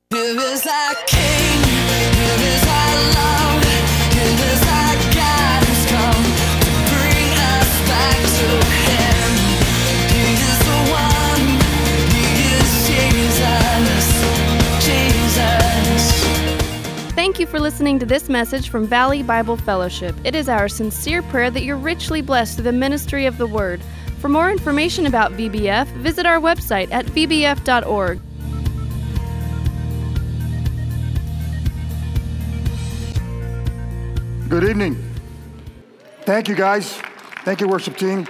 Here is our King, here is our love, here is our guidance come to bring us back to Him. He is the one, He is Jesus. Thank you for listening to this message from Valley Bible Fellowship. It is our sincere prayer that you're richly blessed through the ministry of the Word. For more information about VBF, visit our website at vbf.org. Good evening. Thank you, guys. Thank you, worship team.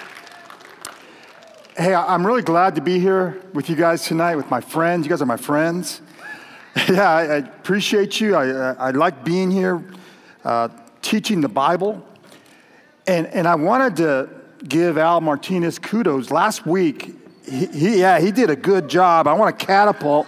Hey, I'm really glad to be here with you guys tonight, with my friends. You guys are my friends. Yeah, I appreciate you. I like being here, teaching the Bible. And I wanted to give Al Martinez kudos. Last week, he did a good job. I want to catapult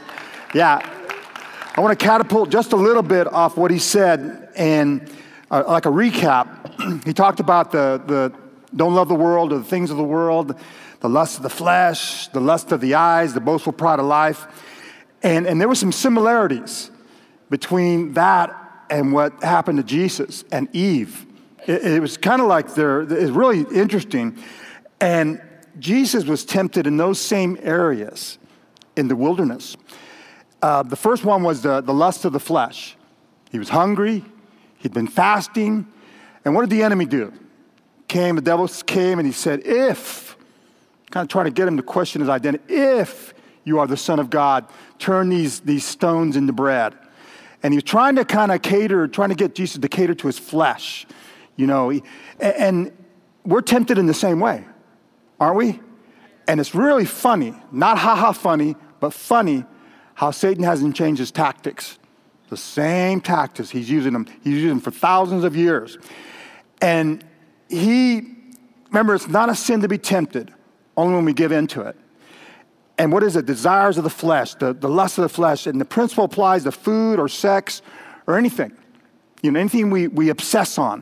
just a little bit off what he said, and like a recap. He talked about the don't love the world or the things of the world, the lust of the flesh, the lust of the eyes, the boastful pride of life. And there were some similarities between that and what happened to Jesus and Eve. It was kind of like it's really interesting. And Jesus was tempted in those same areas in the wilderness. The first one was the lust of the flesh. He was hungry. He'd been fasting. And what did the enemy do? The devil came and he said, if, kind of trying to get him to question his identity, if you are the Son of God, turn these stones into bread. And he was trying to get Jesus to cater to his flesh. You know, and we're tempted in the same way, aren't we? And it's really funny, not ha-ha funny, but funny how Satan hasn't changed his tactics. The same tactics, he's using them for thousands of years. And remember, it's not a sin to be tempted, only when we give in to it. And what is it? Desires of the flesh, the lust of the flesh. And the principle applies to food or sex or anything. You know, anything we obsess on.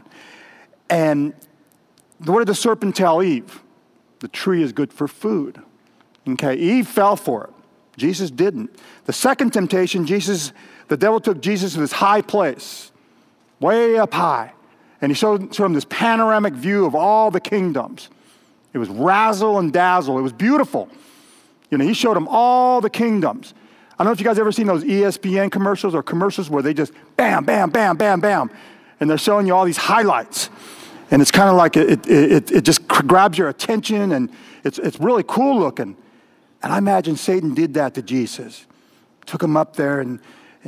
And what did the serpent tell Eve? The tree is good for food. Okay, Eve fell for it. Jesus didn't. The second temptation, the devil took Jesus to this high place, way up high. And he showed him this panoramic view of all the kingdoms. It was razzle and dazzle. It was beautiful. You know, he showed him all the kingdoms. I don't know if you guys ever seen those ESPN commercials or commercials where they just bam, bam, bam, bam, bam. And they're showing you all these highlights. And it's kind of like it just grabs your attention, and it's really cool looking. And I imagine Satan did that to Jesus. Took him up there and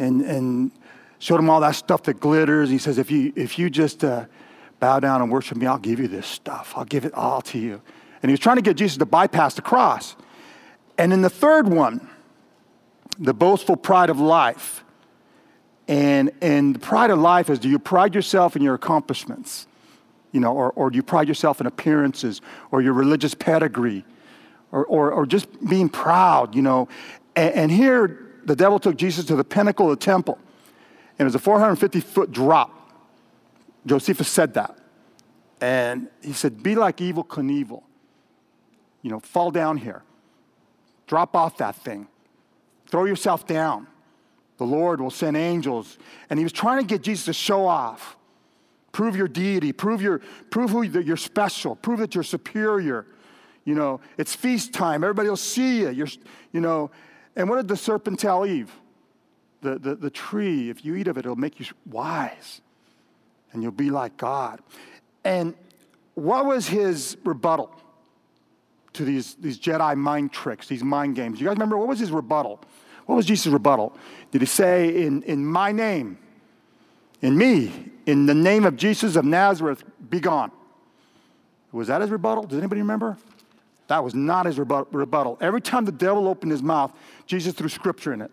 showed him all that stuff that glitters. He says, if you just bow down and worship me, I'll give you this stuff. I'll give it all to you. And he was trying to get Jesus to bypass the cross. And in the third one, the boastful pride of life. And the pride of life is, do you pride yourself in your accomplishments? You know, or do you pride yourself in appearances or your religious pedigree or just being proud, you know? And here, the devil took Jesus to the pinnacle of the temple. And it was a 450-foot drop. Josephus said that. And he said, be like Evel Knievel. You know, fall down here. Drop off that thing. Throw yourself down. The Lord will send angels. And he was trying to get Jesus to show off. Prove your deity. Prove that you're special. Prove that you're superior. You know, it's feast time. Everybody will see you. You know. And what did the serpent tell Eve? The tree, if you eat of it, it'll make you wise. And you'll be like God. And what was his rebuttal to these Jedi mind tricks, these mind games? You guys remember, what was his rebuttal? What was Jesus' rebuttal? Did he say, in my name, in me, in the name of Jesus of Nazareth, be gone? Was that his rebuttal? Does anybody remember? That was not his rebuttal. Every time the devil opened his mouth, Jesus threw scripture in it.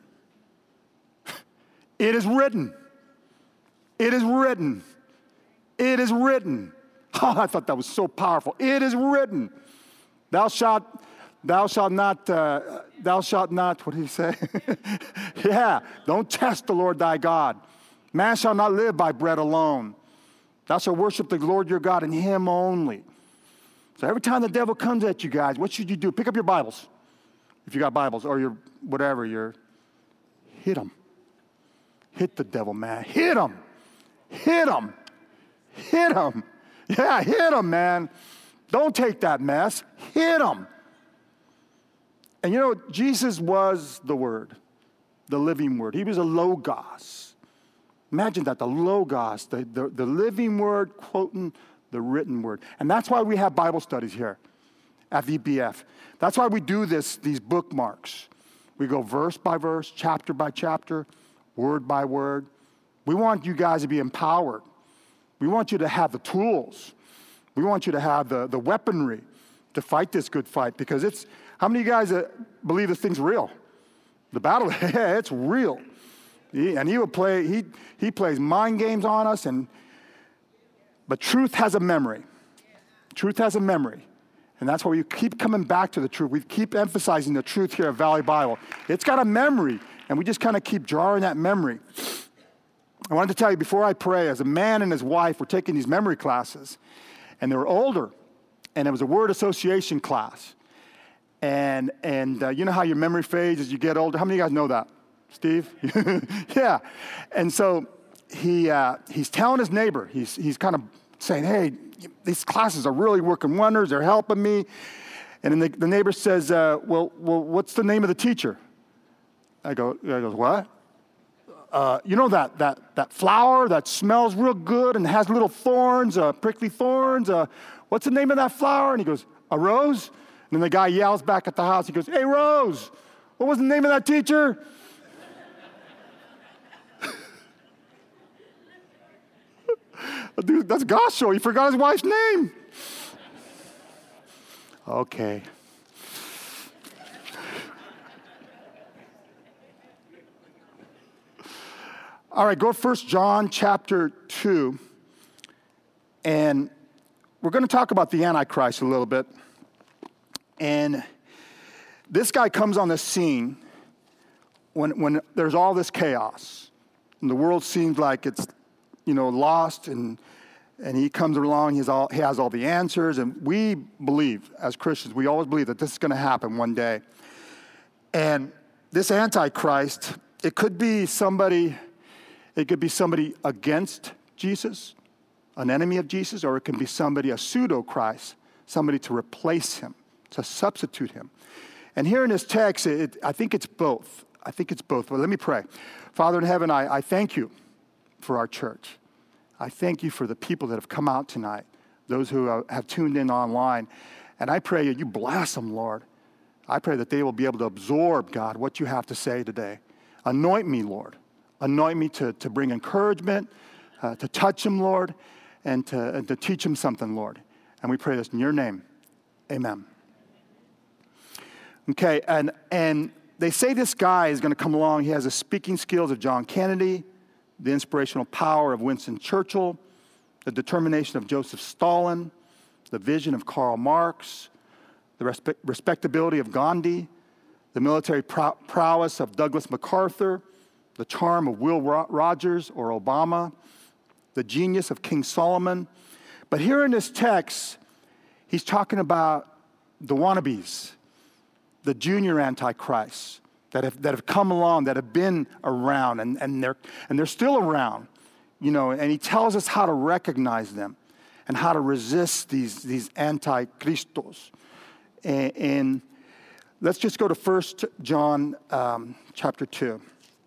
It is written. It is written. It is written. Oh, I thought that was so powerful. It is written. Thou shalt not, what did he say? Yeah, don't test the Lord thy God. Man shall not live by bread alone. Thou shalt worship the Lord your God and him only. So every time the devil comes at you guys, what should you do? Pick up your Bibles. If you got Bibles or your whatever, hit them. Hit the devil, man. Hit him. Hit him. Hit him. Yeah, hit him, man. Don't take that mess. Hit him. And you know, Jesus was the Word, the living Word. He was a Logos. Imagine that, the Logos, the living Word quoting the written Word. And that's why we have Bible studies here at VBF. That's why we do these bookmarks. We go verse by verse, chapter by chapter, word by word. We want you guys to be empowered. We want you to have the tools. We want you to have the weaponry to fight this good fight, because how many of you guys believe this thing's real? The battle, it's real. He plays mind games on us, but truth has a memory. Truth has a memory. And that's why we keep coming back to the truth. We keep emphasizing the truth here at Valley Bible. It's got a memory, and we just kind of keep drawing that memory. I wanted to tell you, before I pray, as a man and his wife were taking these memory classes, and they were older, and it was a word association class. And you know how your memory fades as you get older? How many of you guys know that? Steve? Yeah. And so he's telling his neighbor, he's kind of saying, hey, these classes are really working wonders. They're helping me. And then the neighbor says, well, what's the name of the teacher? I goes, what? You know that flower that smells real good and has little thorns, prickly thorns? What's the name of that flower? And he goes, a rose? And then the guy yells back at the house. He goes, hey, Rose, what was the name of that teacher? Dude, that's God's show. He forgot his wife's name. Okay. All right, go to 1 John chapter 2. And we're going to talk about the Antichrist a little bit. And this guy comes on the scene when there's all this chaos. And the world seems like it's, lost, and he comes along, he has all the answers, and we believe, as Christians, we always believe that this is going to happen one day. And this Antichrist, it could be somebody against Jesus, an enemy of Jesus, or it can be somebody, a pseudo-Christ, somebody to replace him, to substitute him. And here in this text, I think it's both. But let me pray. Father in heaven, I thank you for our church. I thank you for the people that have come out tonight, those who have tuned in online. And I pray that you bless them, Lord. I pray that they will be able to absorb, God, what you have to say today. Anoint me, Lord. Anoint me to bring encouragement, to touch them, Lord, and to teach them something, Lord. And we pray this in your name. Amen. Okay, and they say this guy is going to come along. He has the speaking skills of John Kennedy, the inspirational power of Winston Churchill, the determination of Joseph Stalin, the vision of Karl Marx, the respectability of Gandhi, the military prowess of Douglas MacArthur, the charm of Will Rogers or Obama, the genius of King Solomon. But here in this text, he's talking about the wannabes, the junior antichrists that have come along, that have been around, and they're still around, and he tells us how to recognize them and how to resist these antichristos. And let's just go to 1 John chapter 2.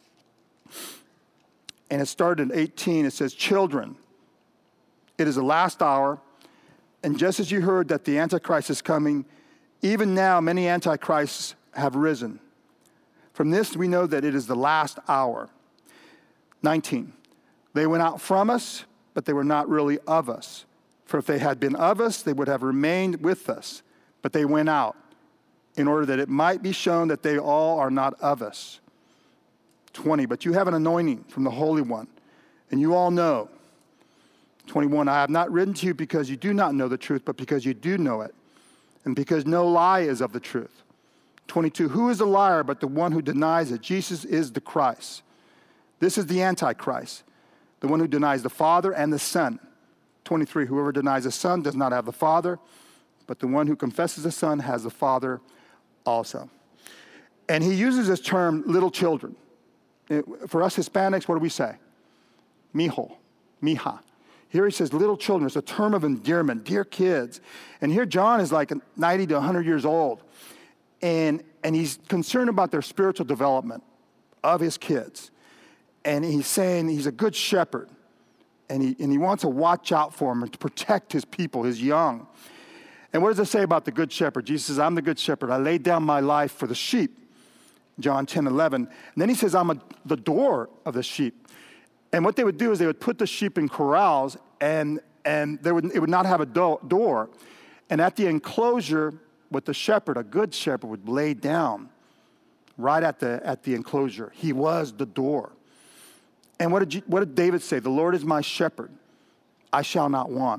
And it started in 18. It says, children, it is the last hour, and just as you heard that the Antichrist is coming, even now many antichrists have risen. From this we know that it is the last hour. 19. They went out from us, but they were not really of us. For if they had been of us, they would have remained with us. But they went out, in order that it might be shown that they all are not of us. 20. But you have an anointing from the Holy One, and you all know. 21. I have not written to you because you do not know the truth, but because you do know it, and because no lie is of the truth. 22, who is a liar but the one who denies that Jesus is the Christ? This is the Antichrist, the one who denies the Father and the Son. 23, whoever denies the Son does not have the Father, but the one who confesses the Son has the Father also. And he uses this term, little children. For us Hispanics, what do we say? Mijo, mija. Here he says little children. It's a term of endearment, dear kids. And here John is like 90 to 100 years old. And he's concerned about their spiritual development of his kids. And he's saying he's a good shepherd. And he wants to watch out for them and to protect his people, his young. And what does it say about the good shepherd? Jesus says, I'm the good shepherd. I laid down my life for the sheep. John 10:11. And then he says, I'm the door of the sheep. And what they would do is they would put the sheep in corrals, and it would not have a door. And at the enclosure with the shepherd, a good shepherd would lay down right at the enclosure. He was the door. And what did David say? The Lord is my shepherd. I shall not want.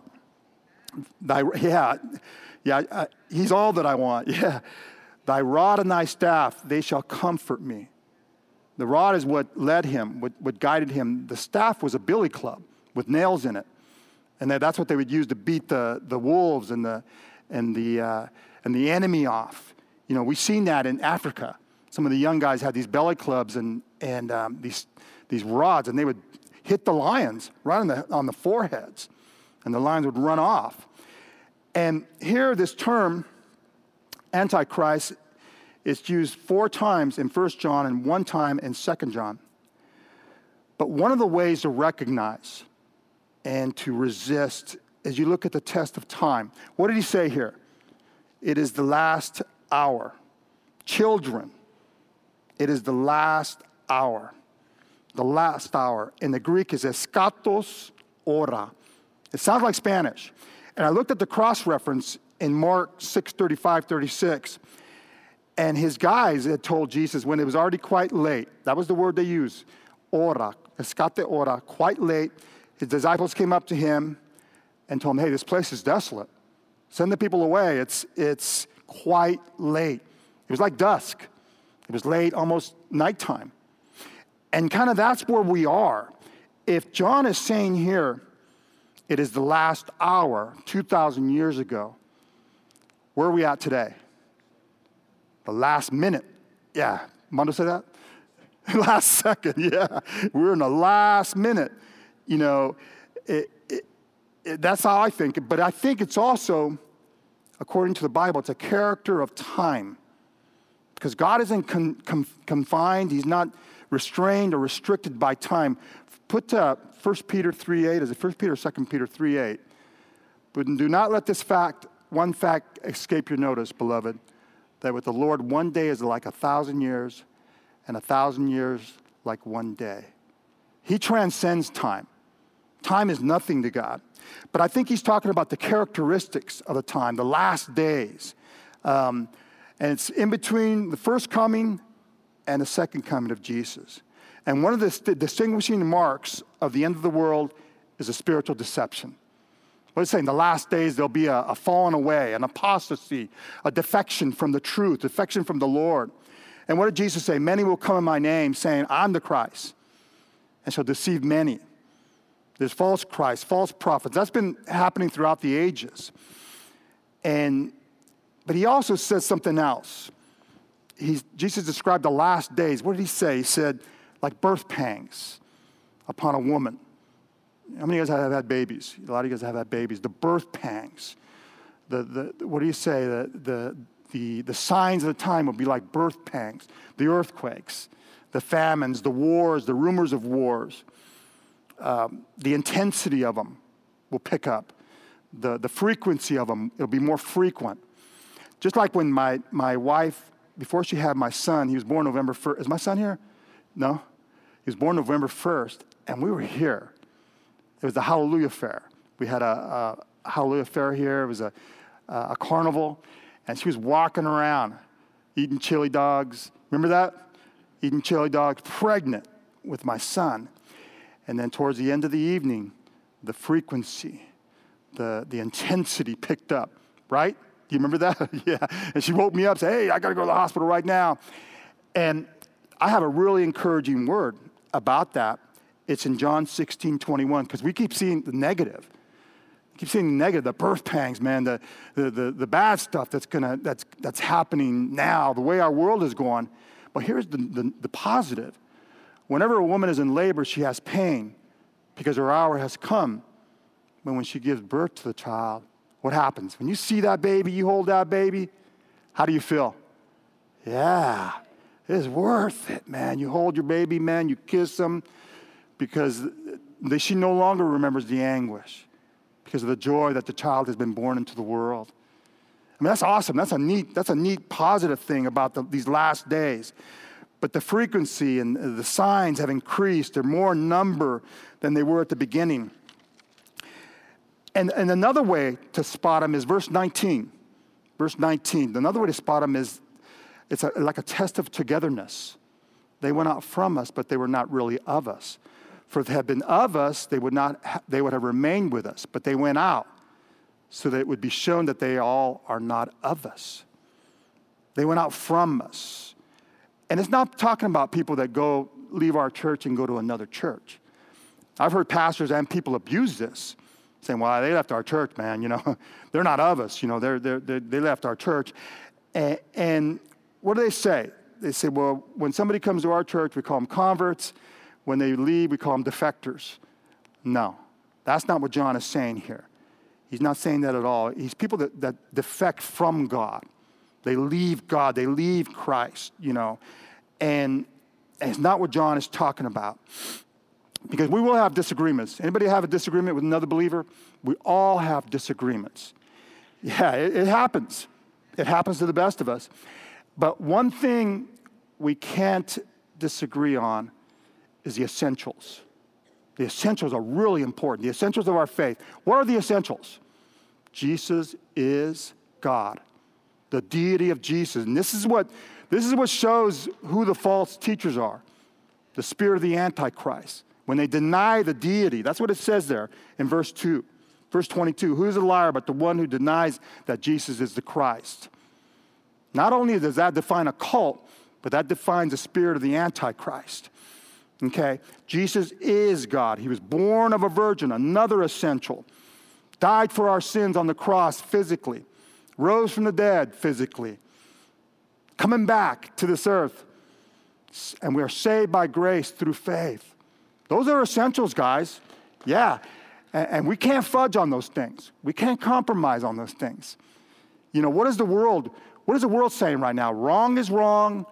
He's all that I want. Yeah. Thy rod and thy staff, they shall comfort me. The rod is what led him, what guided him. The staff was a billy club with nails in it. And that's what they would use to beat the wolves and the enemy off. You know, we've seen that in Africa. Some of the young guys had these belly clubs and these rods, and they would hit the lions right on the foreheads, and the lions would run off. And here, this term, Antichrist, is used 4 times in 1 John and 1 time in 2 John. But one of the ways to recognize and to resist is you look at the test of time. What did he say here? It is the last hour. Children, it is the last hour. The last hour. In the Greek is eskatos ora. It sounds like Spanish. And I looked at the cross-reference in Mark 6:35-36. And his guys had told Jesus when it was already quite late. That was the word they used. Ora, escate ora, quite late. His disciples came up to him and told him, hey, this place is desolate. Send the people away. It's quite late. It was like dusk. It was late, almost nighttime. And kind of that's where we are. If John is saying here, it is the last hour, 2,000 years ago, where are we at today? The last minute. Yeah. Mondo say that? Last second, yeah. We're in the last minute. You know, that's how I think. But I think it's also, according to the Bible, it's a character of time. Because God isn't confined. He's not restrained or restricted by time. Put 1 Peter 3:8. Is it 1 Peter or 2 Peter 3:8? But do not let this one fact escape your notice, beloved, that with the Lord, one day is like 1,000 years, and 1,000 years like one day. He transcends time. Time is nothing to God. But I think he's talking about the characteristics of the time, the last days. And it's in between the first coming and the second coming of Jesus. And one of the distinguishing marks of the end of the world is a spiritual deception. What is it saying? The last days there'll be a falling away, an apostasy, a defection from the truth, defection from the Lord. And what did Jesus say? Many will come in my name saying, I'm the Christ, and shall deceive many. There's false Christs, false prophets. That's been happening throughout the ages. But he also says something else. Jesus described the last days. What did he say? He said, like birth pangs upon a woman. How many of you guys have had babies? A lot of you guys have had babies. The birth pangs. What do you say? The signs of the time will be like birth pangs. The earthquakes, the famines, the wars, the rumors of wars. The intensity of them will pick up. The frequency of them, it'll be more frequent. Just like when my wife, before she had my son, he was born November 1st. Is my son here? No? He was born November 1st, and we were here. It was the Hallelujah Fair. We had a Hallelujah Fair here. It was a carnival, and she was walking around eating chili dogs. Remember that? Eating chili dogs, pregnant with my son. And then towards the end of the evening, the frequency, the intensity picked up, right? Do you remember that? Yeah. And she woke me up, said, hey, I got to go to the hospital right now. And I have a really encouraging word about that. It's in John 16:21, because we keep seeing the negative. We keep seeing the negative, the birth pangs, man, the bad stuff that's happening now, the way our world is going. But here's the positive. Whenever a woman is in labor, she has pain because her hour has come. But when she gives birth to the child, what happens? When you see that baby, you hold that baby, how do you feel? Yeah, it's worth it, man. You hold your baby, man, you kiss him because she no longer remembers the anguish because of the joy that the child has been born into the world. I mean, that's awesome. That's a neat positive thing about these last days. But the frequency and the signs have increased. They're more in number than they were at the beginning. And another way to spot them is verse 19. Verse 19. Another way to spot them is like a test of togetherness. They went out from us, but they were not really of us. For if they had been of us, they would have remained with us. But they went out so that it would be shown that they all are not of us. They went out from us. And it's not talking about people that leave our church and go to another church. I've heard pastors and people abuse this, saying, well, they left our church, man, they're not of us, they left our church. And what do they say? They say, well, when somebody comes to our church, we call them converts. When they leave, we call them defectors. No, that's not what John is saying here. He's not saying that at all. He's people that defect from God. They leave God, they leave Christ, and it's not what John is talking about. Because we will have disagreements. Anybody have a disagreement with another believer? We all have disagreements. Yeah, it happens. It happens to the best of us. But one thing we can't disagree on is the essentials. The essentials are really important. The essentials of our faith. What are the essentials? Jesus is God. The deity of Jesus. And this is what shows who the false teachers are. The spirit of the Antichrist. When they deny the deity, that's what it says there in verse 2. Verse 22, who is a liar but the one who denies that Jesus is the Christ? Not only does that define a cult, but that defines the spirit of the Antichrist. Okay? Jesus is God. He was born of a virgin, another essential. Died for our sins on the cross physically. Rose from the dead physically. Coming back to this earth. And we are saved by grace through faith. Those are essentials, guys. Yeah. And we can't fudge on those things. We can't compromise on those things. What is the world saying right now? Wrong is wrong.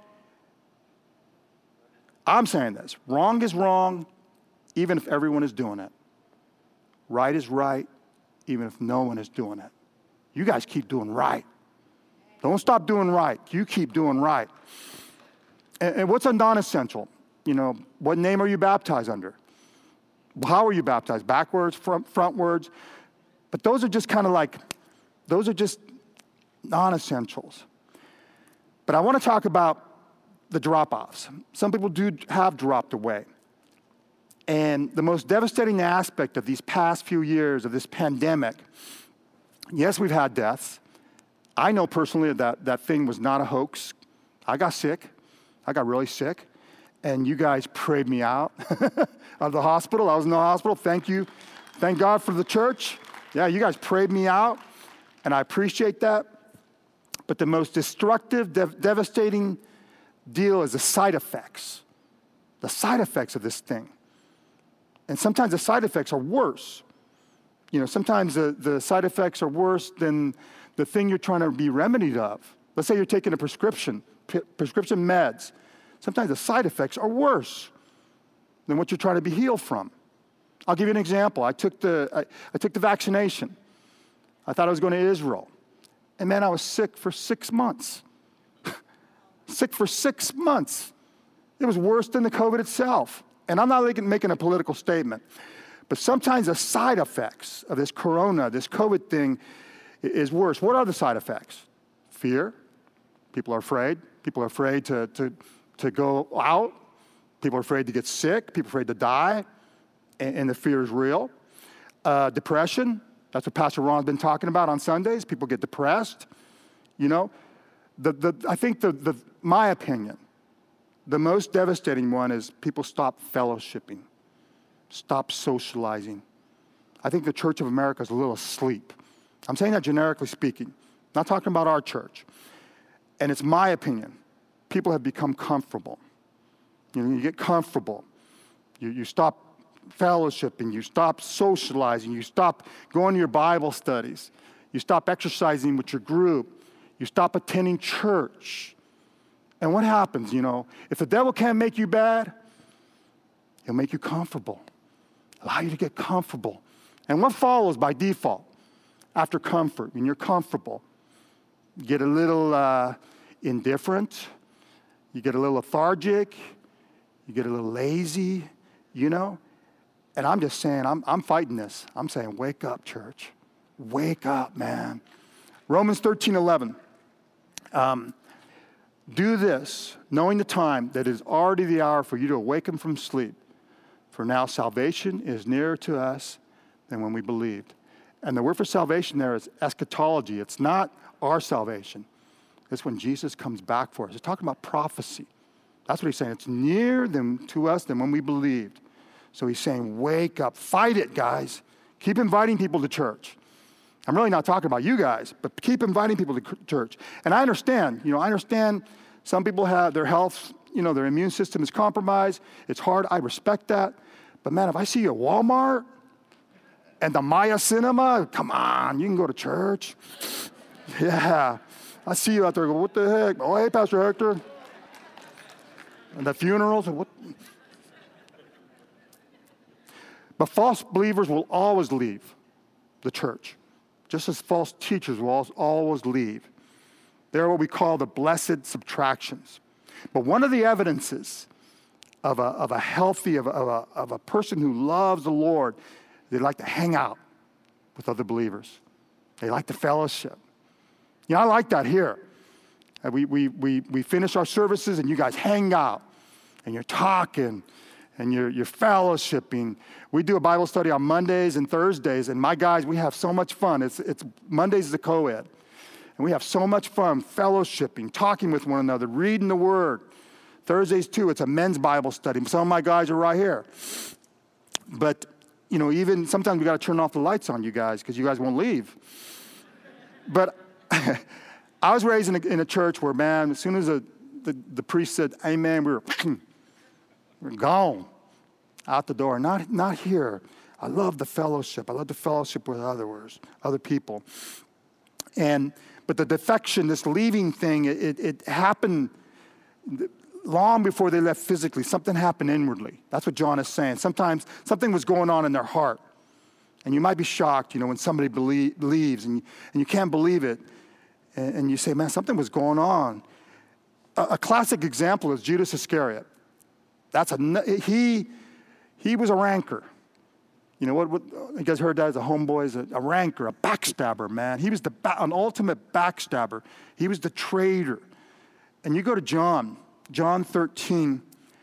I'm saying this. Wrong is wrong, even if everyone is doing it. Right is right, even if no one is doing it. You guys keep doing right. Don't stop doing right. You keep doing right. And what's a non-essential? What name are you baptized under? How are you baptized? Backwards, frontwards? But those are just those are just non-essentials. But I want to talk about the drop-offs. Some people do have dropped away. And the most devastating aspect of these past few years of this pandemic, yes, we've had deaths. I know personally that thing was not a hoax. I got sick. I got really sick. And you guys prayed me out of the hospital. I was in the hospital. Thank you. Thank God for the church. Yeah, you guys prayed me out, and I appreciate that. But the most destructive, devastating deal is the side effects. The side effects of this thing. And sometimes the side effects are worse. Sometimes the side effects are worse than the thing you're trying to be remedied of. Let's say you're taking a prescription meds. Sometimes the side effects are worse than what you're trying to be healed from. I'll give you an example. I took the vaccination. I thought I was going to Israel. And man, I was sick for 6 months. Sick for 6 months. It was worse than the COVID itself. And I'm not making a political statement. But sometimes the side effects of this corona, this COVID thing, is worse. What are the side effects? Fear. People are afraid. People are afraid to go out. People are afraid to get sick. People are afraid to die. And the fear is real. Depression. That's what Pastor Ron's been talking about on Sundays. People get depressed. I think my opinion, the most devastating one is people stop fellowshipping, stop socializing. I think the Church of America is a little asleep. I'm saying that generically speaking, not talking about our church. And it's my opinion. People have become comfortable. You get comfortable. You stop fellowshipping. You stop socializing. You stop going to your Bible studies. You stop exercising with your group. You stop attending church. And what happens, If the devil can't make you bad, he'll make you comfortable. Allow you to get comfortable. And what follows by default after comfort? When you're comfortable, you get a little indifferent. You get a little lethargic. You get a little lazy, And I'm just saying, I'm fighting this. I'm saying, wake up, church. Wake up, man. Romans 13:11. Do this, knowing the time that it is already the hour for you to awaken from sleep. For now salvation is nearer to us than when we believed. And the word for salvation there is eschatology. It's not our salvation. It's when Jesus comes back for us. It's talking about prophecy. That's what he's saying. It's nearer to us than when we believed. So he's saying, wake up. Fight it, guys. Keep inviting people to church. I'm really not talking about you guys, but keep inviting people to church. And I understand, some people have their health, their immune system is compromised. It's hard. I respect that. But man, if I see you at Walmart and the Maya Cinema, come on, you can go to church. Yeah. I see you out there, go, what the heck? Oh, hey, Pastor Hector. And the funerals, what? But false believers will always leave the church, just as false teachers will always leave. They're what we call the blessed subtractions. But one of the evidences of a healthy, of a person who loves the Lord, they like to hang out with other believers. They like the fellowship. I like that here. We finish our services and you guys hang out and you're talking and you're fellowshipping. We do a Bible study on Mondays and Thursdays, and my guys, we have so much fun. It's Mondays is a co-ed. And we have so much fun fellowshipping, talking with one another, reading the Word. Thursdays, too, it's a men's Bible study. Some of my guys are right here. But, even sometimes we got to turn off the lights on you guys because you guys won't leave. But I was raised in a church where, man, as soon as the priest said, amen, we were gone out the door. Not here. I love the fellowship. I love the fellowship with other people. But the defection, this leaving thing, it happened long before they left physically. Something happened inwardly. That's what John is saying. Sometimes something was going on in their heart. And you might be shocked, when somebody believes and you can't believe it. And you say, man, something was going on. A classic example is Judas Iscariot. He was a rancor. What you guys heard that as a homeboy, is a rancor, a backstabber, man. He was an ultimate backstabber. He was the traitor. And you go to John 13,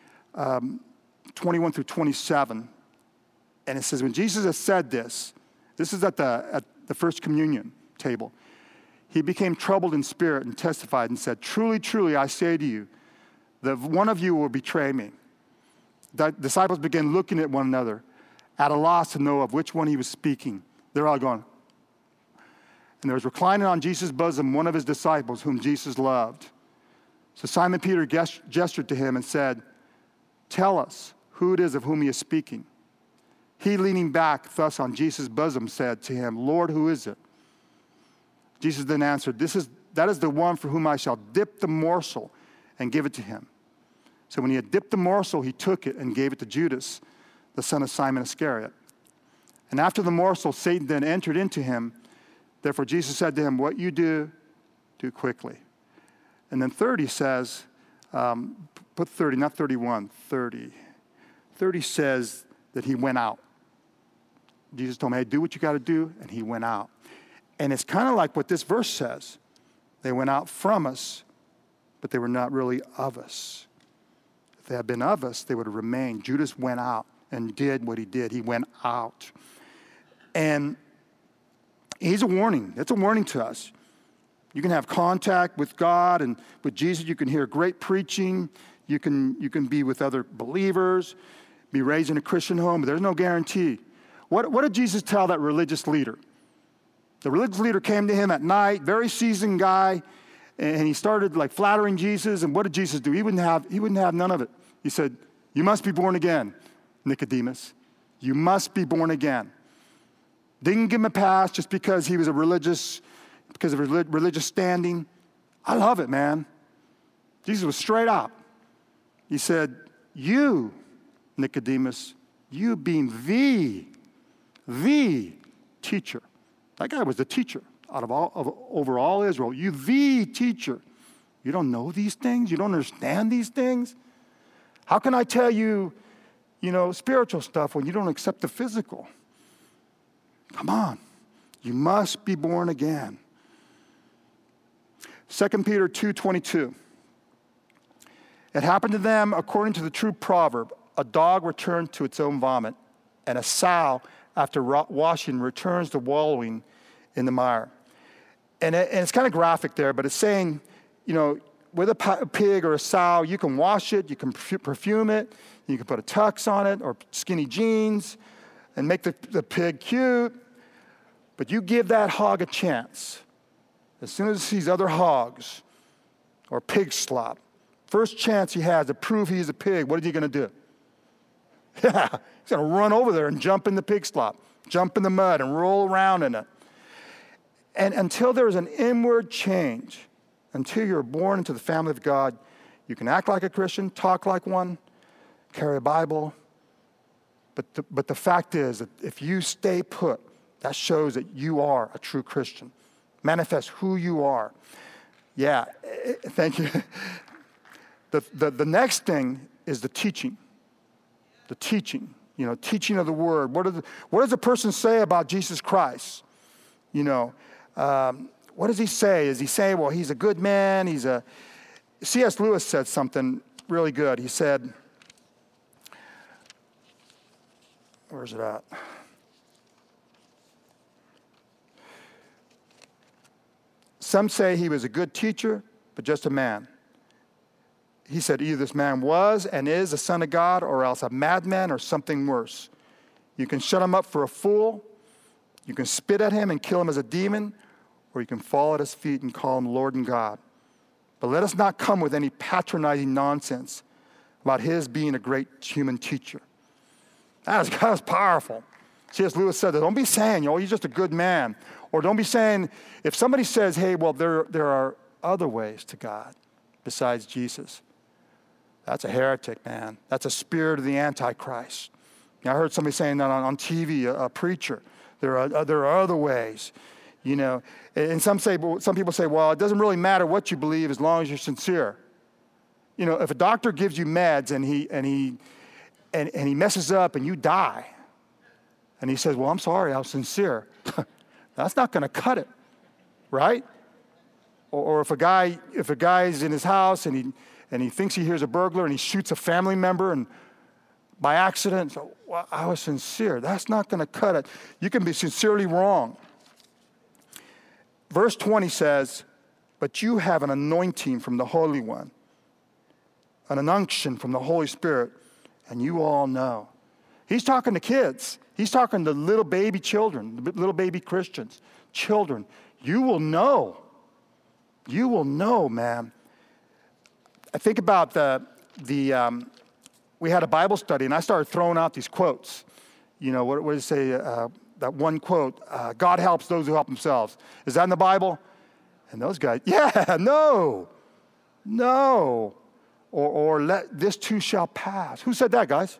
21 through 27, and it says, when Jesus has said this is at the first communion table, he became troubled in spirit and testified and said, truly, truly, I say to you, that one of you will betray me. The disciples began looking at one another, at a loss to know of which one he was speaking. They're all going. And there was reclining on Jesus' bosom one of his disciples whom Jesus loved. So Simon Peter gestured to him and said, tell us who it is of whom he is speaking. He, leaning back thus on Jesus' bosom, said to him, Lord, who is it? Jesus then answered, that is the one for whom I shall dip the morsel and give it to him. So when he had dipped the morsel, he took it and gave it to Judas, the son of Simon Iscariot. And after the morsel, Satan then entered into him. Therefore Jesus said to him, what you do quickly. And then 30 says, put 30, not 31, 30. 30 says that he went out. Jesus told him, hey, do what you got to do, and he went out. And it's kind of like what this verse says. They went out from us, but they were not really of us. If they had been of us, they would have remained. Judas went out and did what he did. He went out. And he's a warning. It's a warning to us. You can have contact with God and with Jesus. You can hear great preaching. You can be with other believers, be raised in a Christian home, but there's no guarantee. What did Jesus tell that religious leader? The religious leader came to him at night, very seasoned guy, and he started like flattering Jesus. And what did Jesus do? He wouldn't have none of it. He said, you must be born again, Nicodemus. You must be born again. Didn't give him a pass just because he was because of religious standing. I love it, man. Jesus was straight up. He said, you, Nicodemus, you being the teacher. That guy was the teacher over all Israel. You the teacher. You don't know these things? You don't understand these things? How can I tell you, spiritual stuff when you don't accept the physical? Come on. You must be born again. 2 Peter 2:22. It happened to them according to the true proverb, a dog returned to its own vomit, and a sow, after washing, returns to wallowing in the mire. And it's kind of graphic there, but it's saying, with a pig or a sow, you can wash it, you can perfume it, you can put a tux on it or skinny jeans and make the pig cute. But you give that hog a chance. As soon as he sees other hogs or pig slop, first chance he has to prove he's a pig, what is he going to do? Yeah, he's going to run over there and jump in the pig slop, jump in the mud and roll around in it. And until there's an inward change, until you're born into the family of God, you can act like a Christian, talk like one, carry a Bible. But the fact is that if you stay put, that shows that you are a true Christian. Manifest who you are. Yeah, thank you. The next thing is the teaching. The teaching, teaching of the word. What does a person say about Jesus Christ? What does he say? Is he saying, well, he's a good man? C.S. Lewis said something really good. He said, where's it at? Some say he was a good teacher, but just a man. He said, either this man was and is a son of God, or else a madman or something worse. You can shut him up for a fool, you can spit at him and kill him as a demon, or you can fall at his feet and call him Lord and God. But let us not come with any patronizing nonsense about his being a great human teacher. That was powerful. C.S. Lewis said that. Don't be saying, he's just a good man. Or don't be saying, if somebody says, hey, well, there are other ways to God besides Jesus. That's a heretic, man. That's a spirit of the Antichrist. I heard somebody saying that on TV, a preacher. There are other ways, And some people say, well, it doesn't really matter what you believe as long as you're sincere. If a doctor gives you meds and he messes up and you die, and he says, well, I'm sorry, I was sincere. That's not going to cut it, right? Or if a guy's in his house and he thinks he hears a burglar and he shoots a family member and by accident, so, well, I was sincere. That's not going to cut it. You can be sincerely wrong. Verse 20 says, but you have an anointing from the Holy One, an unction from the Holy Spirit, and you all know. He's talking to kids. He's talking to little baby children, little baby Christians, children. You will know. You will know, man. I think about we had a Bible study, and I started throwing out these quotes. What does it say? That one quote, God helps those who help themselves. Is that in the Bible? And those guys, yeah, no. Or let this too shall pass. Who said that, guys?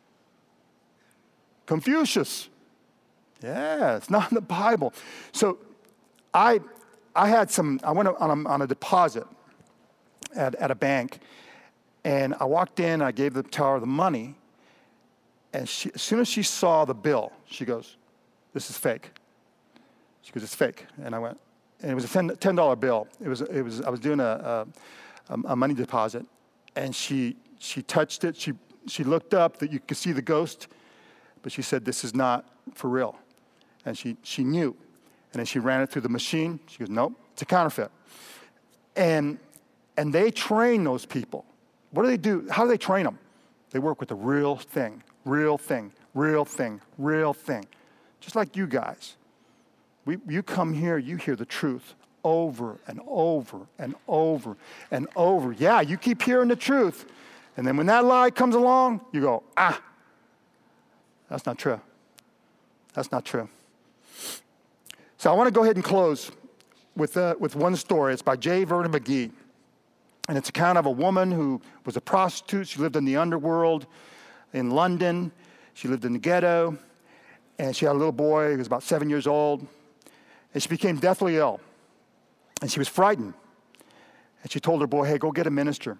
Confucius. Yeah, it's not in the Bible. So I went on a deposit at a bank, and I walked in, I gave the teller the money, and as soon as she saw the bill, she goes, this is fake. She goes, it's fake. And I went, and it was a $10 bill. I was doing a money deposit, and she touched it. She looked up that you could see the ghost, but she said, this is not for real. And she knew. And then she ran it through the machine. She goes, nope, it's a counterfeit. And they train those people. What do they do? How do they train them? They work with the real thing, real thing, real thing, real thing. Just like you guys. You come here, you hear the truth over and over and over and over. Yeah, you keep hearing the truth. And then when that lie comes along, you go, that's not true. That's not true. So I want to go ahead and close with one story. It's by J. Vernon McGee. And it's an account of a woman who was a prostitute. She lived in the underworld in London. She lived in the ghetto. And she had a little boy who was about 7 years old. And she became deathly ill. And she was frightened. And she told her boy, hey, go get a minister.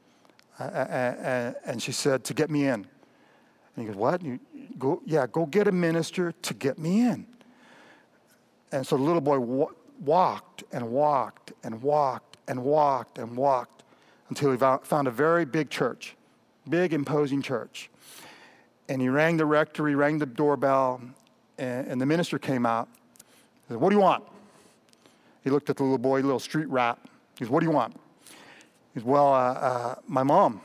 And she said, to get me in. And he goes, what? Go get a minister to get me in. And so the little boy walked and walked and walked and walked and walked until he found a very big church, big imposing church. And he rang the rectory, rang the doorbell, and the minister came out. He said, what do you want? He looked at the little boy, little street rat. He said, what do you want? He said, well, my mom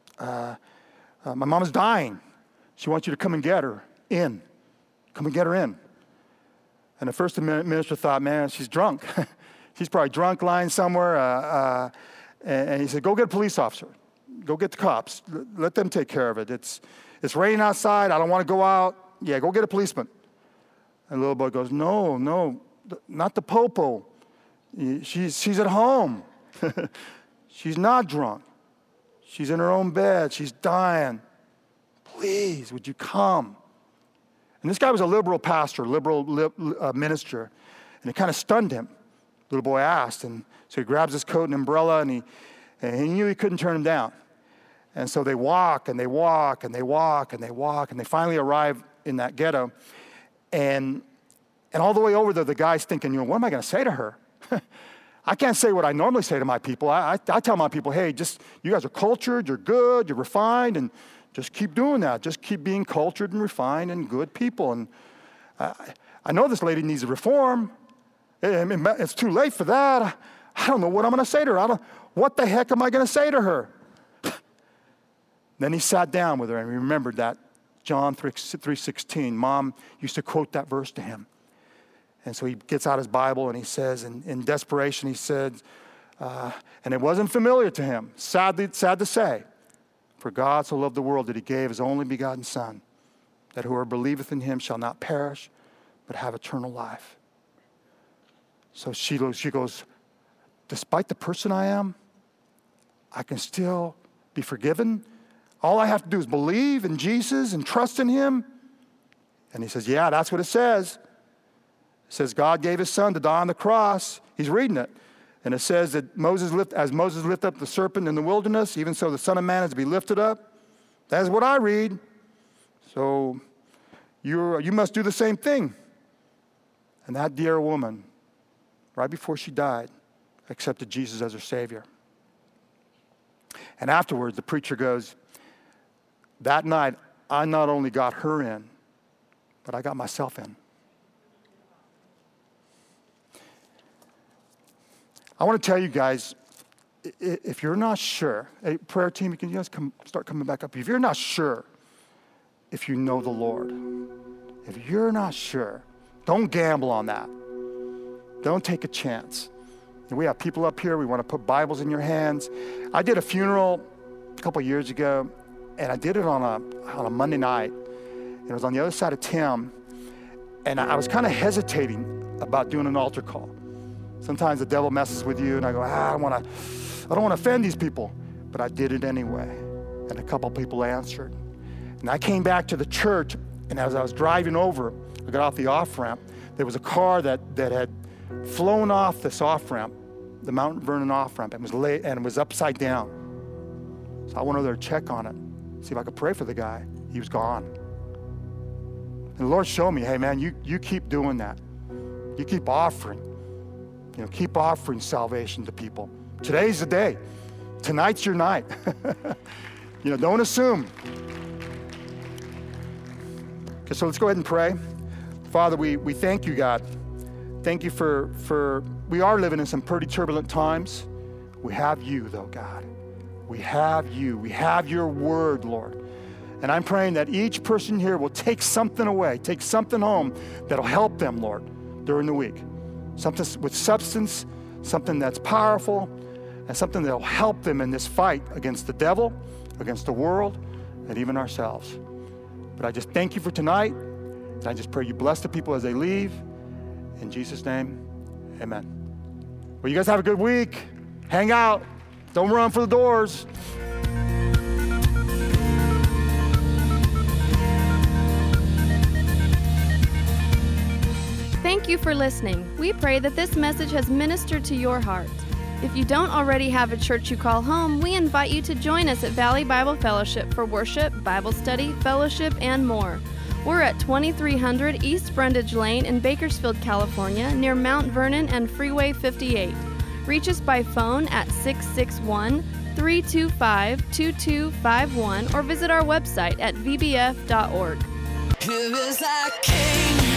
is dying. She wants you to come and get her in. Come and get her in. And at first the minister thought, man, she's drunk. She's probably drunk, lying somewhere. And he said, go get a police officer. Go get the cops. Let them take care of it. It's raining outside. I don't want to go out. Yeah, go get a policeman. And the little boy goes, no, not the popo. She's at home. She's not drunk. She's in her own bed. She's dying. Please, would you come? And this guy was a liberal pastor, liberal minister, and it kind of stunned him. The little boy asked, and so he grabs his coat and umbrella, and he knew he couldn't turn him down. And so they walk, and they walk, and they walk, and they walk, and they finally arrive in that ghetto. And all the way over there, the guy's thinking, what am I going to say to her? I can't say what I normally say to my people. I tell my people, hey, just you guys are cultured, you're good, you're refined, and just keep doing that. Just keep being cultured and refined and good people. And I know this lady needs a reform. It's too late for that. I don't know what I'm going to say to her. What the heck am I going to say to her? Then he sat down with her and remembered that John 3:16. Mom used to quote that verse to him. And so he gets out his Bible and he says, in desperation, he said, and it wasn't familiar to him, sad to say, for God so loved the world that he gave his only begotten Son, that whoever believeth in him shall not perish, but have eternal life. So she goes, despite the person I am, I can still be forgiven. All I have to do is believe in Jesus and trust in him. And he says, yeah, that's what it says. It says God gave his Son to die on the cross. He's reading it. And it says that as Moses lifted up the serpent in the wilderness, even so the Son of Man is to be lifted up. That is what I read. So you must do the same thing. And that dear woman, right before she died, accepted Jesus as her Savior. And afterwards, the preacher goes, that night, I not only got her in, but I got myself in. I want to tell you guys, if you're not sure, hey, prayer team, you guys start coming back up. If you're not sure if you know the Lord, if you're not sure, don't gamble on that. Don't take a chance. And we have people up here, we want to put Bibles in your hands. I did a funeral a couple years ago, and I did it on a Monday night. It was on the other side of town, and I was kind of hesitating about doing an altar call. Sometimes the devil messes with you, and I go, I don't want to offend these people. But I did it anyway, and a couple people answered. And I came back to the church, and as I was driving over, I got off the off-ramp. There was a car that had flown off this off-ramp, the Mount Vernon off-ramp, and it was upside down. So I went over there to check on it, see if I could pray for the guy. He was gone. And the Lord showed me, hey man, you keep doing that. You keep offering. Keep offering salvation to people. Today's the day. Tonight's your night. Don't assume. Okay, so let's go ahead and pray. Father, we thank you, God. Thank you for we are living in some pretty turbulent times. We have you, though, God. We have you. We have your word, Lord. And I'm praying that each person here will take something away, take something home that'll help them, Lord, during the week. Something with substance, something that's powerful, and something that'll help them in this fight against the devil, against the world and even ourselves. But I just thank you for tonight, and I just pray you bless the people as they leave. In Jesus' name, amen. Well, you guys have a good week. Hang out. Don't run for the doors. Thank you for listening. We pray that this message has ministered to your heart. If you don't already have a church you call home, we invite you to join us at Valley Bible Fellowship for worship, Bible study, fellowship, and more. We're at 2300 East Brundage Lane in Bakersfield, California, near Mount Vernon and Freeway 58. Reach us by phone at 661-325-2251 or visit our website at vbf.org. Here is our King.